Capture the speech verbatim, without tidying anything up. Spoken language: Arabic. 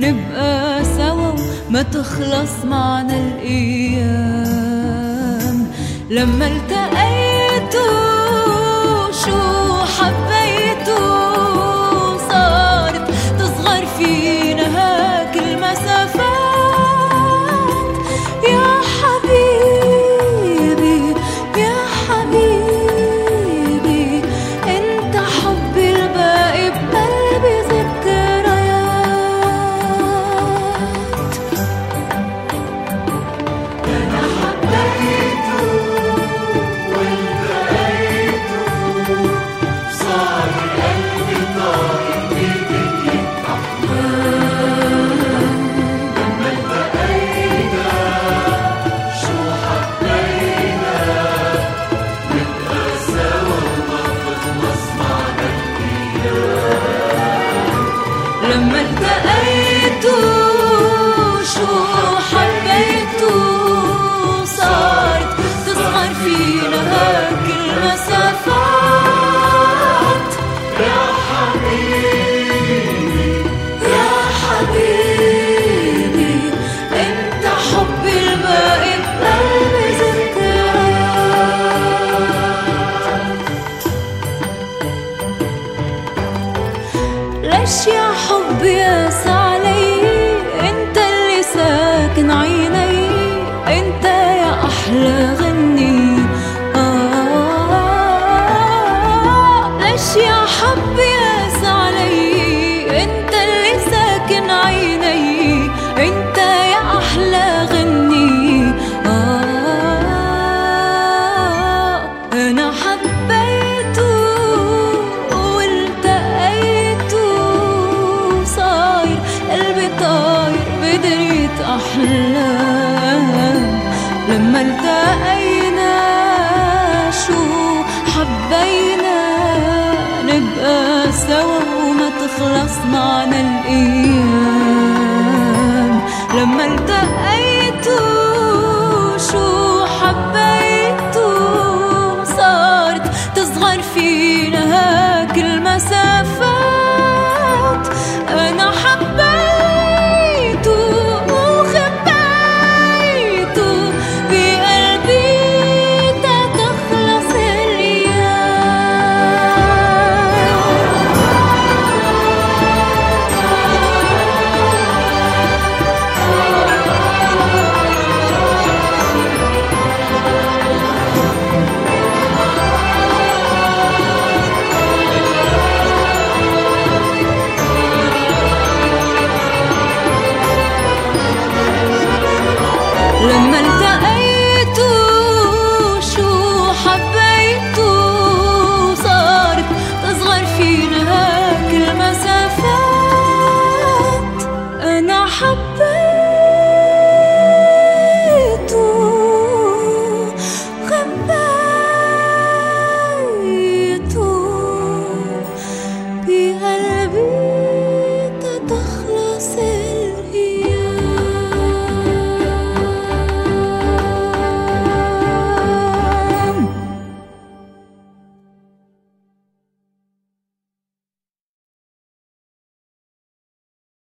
نبقى سوا وما تخلص معنا الأيام. لما التقيتوا شو حبيتوا، صارت تصغر فينا هاك المسافات. يا حبيبي يا حبيبي، انت حبي الباقي بقلبي ذكريات. أنا حبيته والتقيته، صار قلبي طاير بدنيا أحلام. لما التقينا شو حبينا، نبقى سوا وما تخلص معنا الأيام. لما التقيتوا شو حبيتوا، صارت تصغر فينا هاك المسافات. يا حبيبي يا حبيبي، انت حبي الباقي بقلبي ذكريات. ليش يا حبي قاس علي، انت اللي ساكن عيني، انت يا احلى غني. آه ليش يا حبي قاس علي، انت اللي ساكن عيني، انت يا احلى غني. آه انا حبيته والتقيته، صاير قلبي طاير بدريت أحلام. لما التقينا شو حبينا، نبقى سوا وما تخلص معنا الأيام. لما التقيتوا شو حبيتوا، صارت تصغر فينا هاك المسافات. أنا حبيته وخبيته بقلبي تتخلص لما التقيتوا شو حبيتوا، صارت تصغر فينا هاك المسافات. أنا حبيته خبيته بقلبي تتخلص